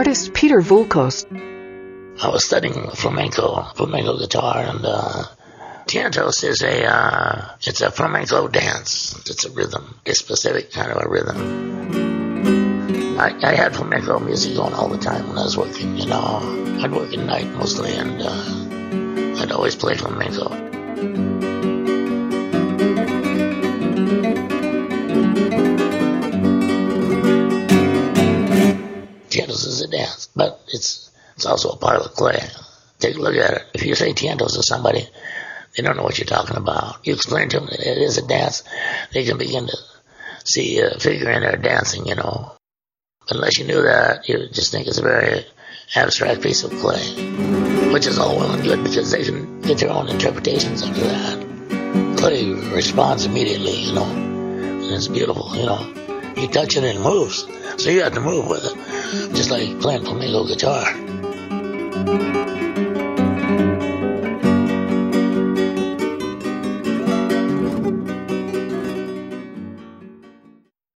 artist Peter Voulkos. I was studying flamenco guitar, and tientos is it's a flamenco dance. It's a rhythm, a specific kind of a rhythm. I had flamenco music going all the time when I was working, you know. I'd work at night mostly, and I'd always play flamenco. Tientos is a dance, but it's also a pile of clay. Take a look at it. If you say tientos to somebody, they don't know what you're talking about. You explain to them that it is a dance, they can begin to see a figure in there dancing, you know. Unless you knew that, you would just think it's a very abstract piece of clay, which is all well and good because they can get their own interpretations of that. Clay responds immediately, you know, and it's beautiful, you know. You touch it and it moves, so you have to move with it, just like playing flamenco guitar.